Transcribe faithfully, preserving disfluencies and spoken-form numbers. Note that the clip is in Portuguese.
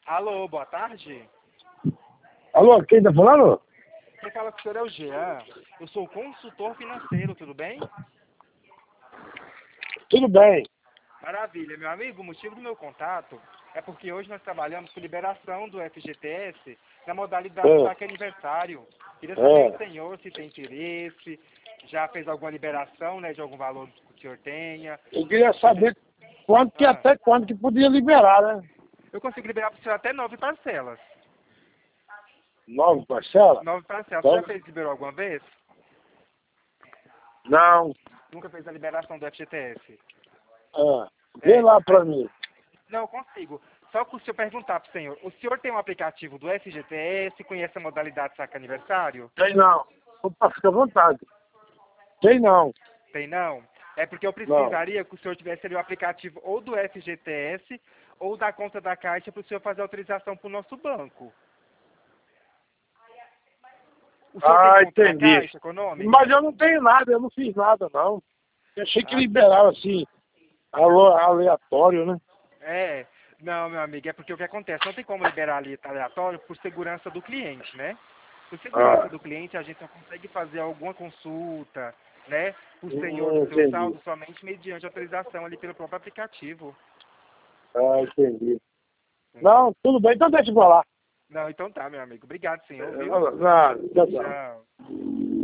Alô, boa tarde. Alô, quem tá falando? Quem fala com o senhor é o Jean. Eu sou consultor financeiro, tudo bem? Tudo bem. Maravilha, meu amigo. O motivo do meu contato é porque hoje nós trabalhamos com liberação do F G T S na modalidade É, saque aniversário. Queria saber do é. senhor se tem interesse, já fez alguma liberação, né, de algum valor que o senhor tenha. Eu queria saber quanto que Ah, até quando que podia liberar, né? eu consigo liberar para o senhor até nove parcelas. Nove parcelas? Nove parcelas. Você Então, já fez liberou alguma vez? não. Nunca fez a liberação do F G T S? É. Vê É, lá aí- pra mim. não, eu consigo. Só que se eu perguntar para o senhor, o senhor tem um aplicativo do F G T S, conhece a modalidade saque aniversário? Tem não. Opa, fica à vontade. Tem não. Tem não? É porque eu Não. precisaria que o senhor tivesse ali o aplicativo ou do F G T S ou da conta da Caixa para o senhor fazer a autorização para o nosso banco. O senhor tem Ah, conta na entendi. Caixa Econômica? Mas eu não tenho nada, eu não fiz nada, não. Eu achei que Ah, liberava assim, alô, aleatório, né? é. Não, meu amigo, é porque o que acontece? Não tem como liberar ali aleatório por segurança do cliente, né? Por segurança Ah, do cliente, a gente só consegue fazer alguma consulta, né? Por senhor hum, do seu entendi. saldo somente mediante autorização ali pelo próprio aplicativo. Ah, entendi. Entendeu? Não, tudo bem, então deixa eu falar. Não, então tá, meu amigo. Obrigado, senhor, viu? Não, não, não, não. Tchau.